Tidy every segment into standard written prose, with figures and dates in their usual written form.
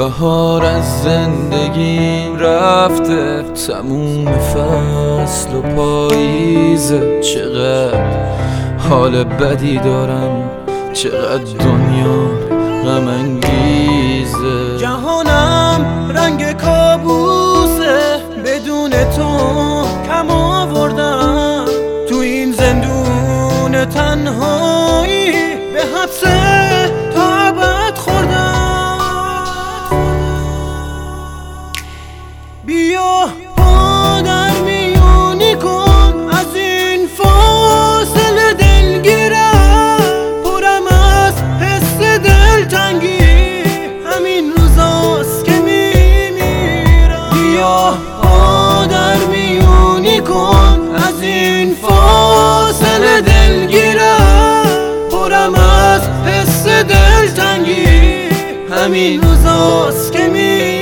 بهار از زندگیم رفته، تموم فصل و پاییزه. چقدر حال بدی دارم، چقدر دنیا غم انگیزه. جهانم رنگ کابوسه، بدون تو کم آوردم. تو این زندون تنهایی به حبس تا ابد خوردم. بیا پا در میونی کن از این فاصله دلگیرم. پرم از حس دلتنگی، همین روزاست که میمیرم. بیا پا در میونی کن از این فاصله دلگیرم. پرم از حس دلتنگی، همین روزاست که میمیرم.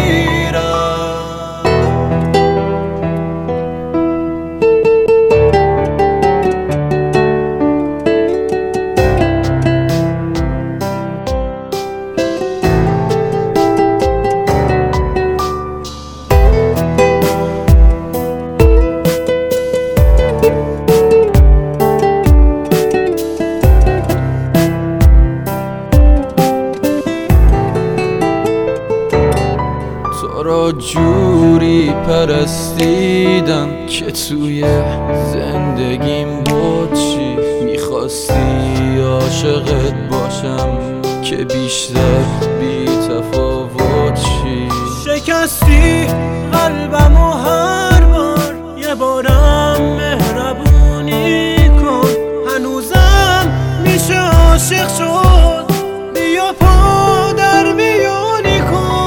تو را جوری پرستیدم که توی زندگیم بود چی. میخواستی عاشقت باشم که بیشتر بی تفاوت چی. شکستی قلبمو هر بار، یه بارم مهربونی کن. هنوزم میشه عاشق شد، بیا پا در میونی کن.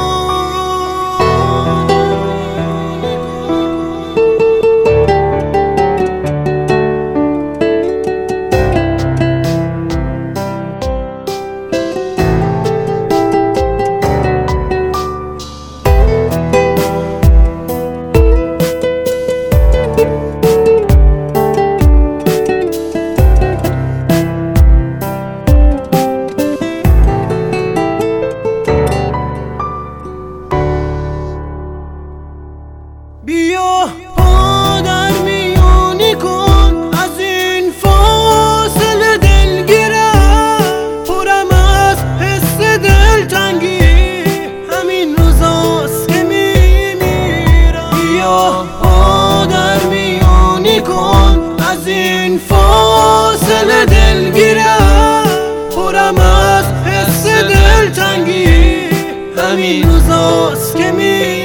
بیا پا در میونی کن از این فاصله دلگیرم. پرم از حس دلتنگی، همین روزاست که میمیرم. بیا پا در میونی کن از این فاصله دلگیرم. پرم از حس دلتنگی، همین روزاست که میمیرم.